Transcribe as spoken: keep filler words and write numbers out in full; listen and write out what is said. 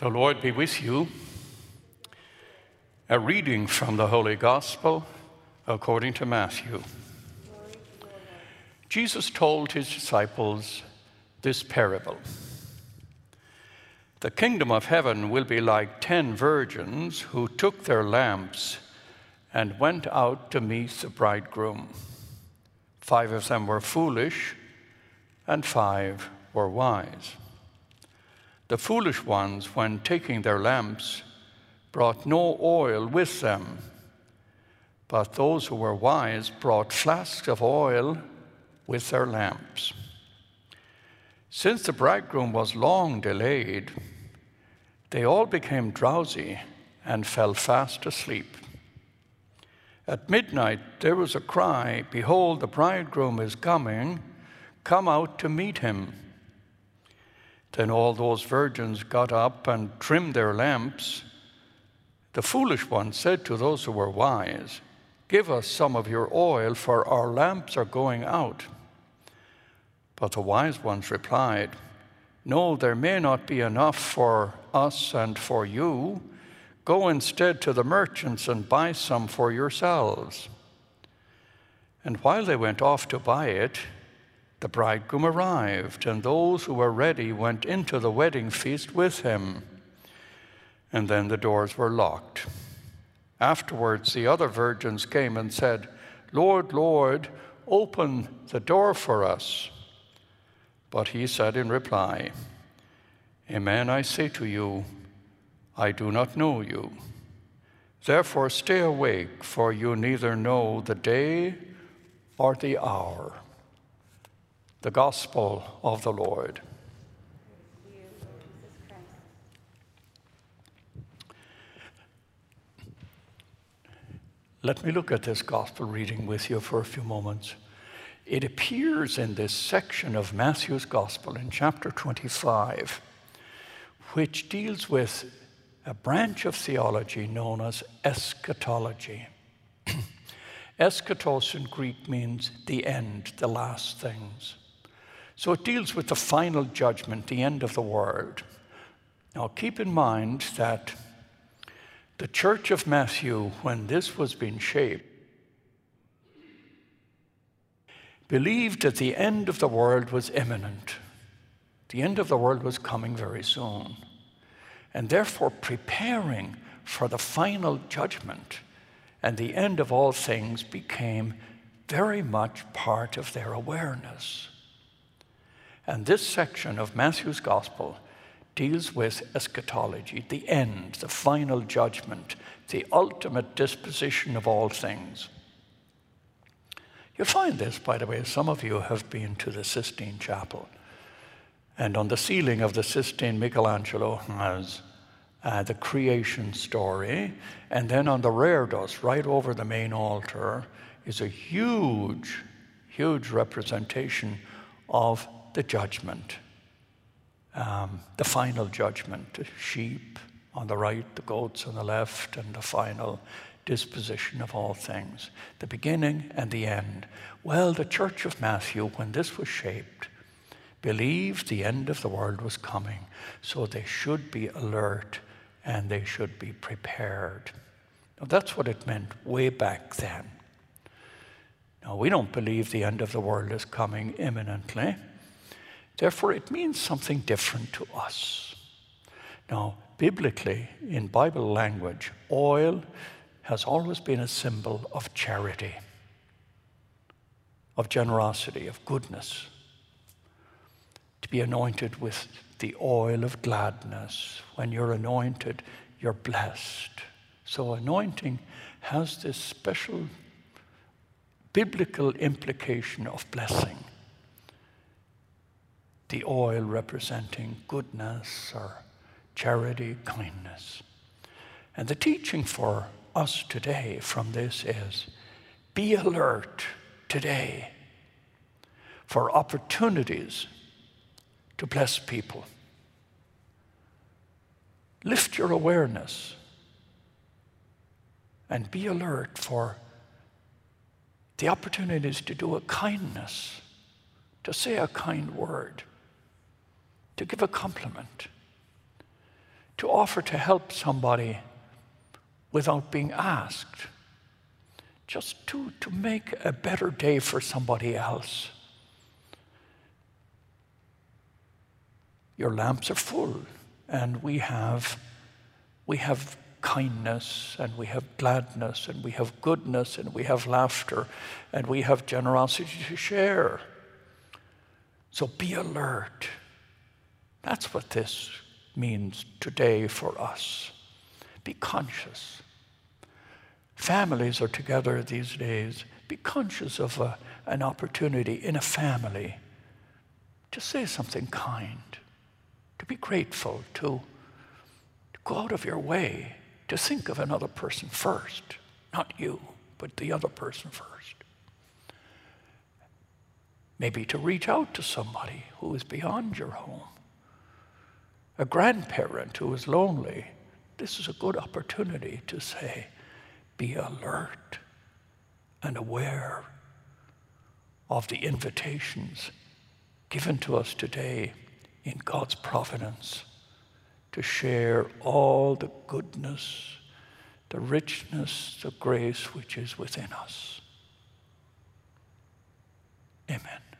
The Lord be with you. A reading from the Holy Gospel according to Matthew. Jesus told his disciples this parable. The kingdom of heaven will be like ten virgins who took their lamps and went out to meet the bridegroom. Five of them were foolish, and five were wise. The foolish ones, when taking their lamps, brought no oil with them, but those who were wise brought flasks of oil with their lamps. Since the bridegroom was long delayed, they all became drowsy and fell fast asleep. At midnight there was a cry, "Behold, the bridegroom is coming, come out to meet him." Then all those virgins got up and trimmed their lamps. The foolish ones said to those who were wise, "Give us some of your oil, for our lamps are going out." But the wise ones replied, "No, there may not be enough for us and for you. Go instead to the merchants and buy some for yourselves." And while they went off to buy it, the bridegroom arrived, and those who were ready went into the wedding feast with him. And then the doors were locked. Afterwards, the other virgins came and said, "Lord, Lord, open the door for us." But he said in reply, "Amen, I say to you, I do not know you. Therefore stay awake, for you neither know the day or the hour." The Gospel of the Lord. Let me look at this Gospel reading with you for a few moments. It appears in this section of Matthew's Gospel in chapter twenty-five, which deals with a branch of theology known as eschatology. Eschatos in Greek means the end, the last things. So it deals with the final judgment, the end of the world. Now keep in mind that the church of Matthew, when this was being shaped, believed that the end of the world was imminent. The end of the world was coming very soon. And therefore preparing for the final judgment and the end of all things became very much part of their awareness. And this section of Matthew's Gospel deals with eschatology, the end, the final judgment, the ultimate disposition of all things. You'll find this, by the way, some of you have been to the Sistine Chapel. And on the ceiling of the Sistine, Michelangelo has uh, the creation story. And then on the reredos, right over the main altar, is a huge, huge representation of the judgment, um, the final judgment, the sheep on the right, the goats on the left, and the final disposition of all things, the beginning and the end. Well, the church of Matthew, when this was shaped, believed the end of the world was coming, so they should be alert and they should be prepared. Now, that's what it meant way back then. Now, we don't believe the end of the world is coming imminently. Therefore, it means something different to us. Now, biblically, in Bible language, oil has always been a symbol of charity, of generosity, of goodness. To be anointed with the oil of gladness. When you're anointed, you're blessed. So anointing has this special biblical implication of blessing. The oil representing goodness or charity, kindness. And the teaching for us today from this is, be alert today for opportunities to bless people. Lift your awareness and be alert for the opportunities to do a kindness, to say a kind word, to give a compliment, to offer to help somebody without being asked, just to, to make a better day for somebody else. Your lamps are full, and we have, we have kindness, and we have gladness, and we have goodness, and we have laughter, and we have generosity to share. So be alert. That's what this means today for us. Be conscious. Families are together these days. Be conscious of a, an opportunity in a family to say something kind, to be grateful, to, to go out of your way, to think of another person first. Not you, but the other person first. Maybe to reach out to somebody who is beyond your home. A grandparent who is lonely. This is a good opportunity to say, be alert and aware of the invitations given to us today in God's providence to share all the goodness, the richness, the grace which is within us. Amen.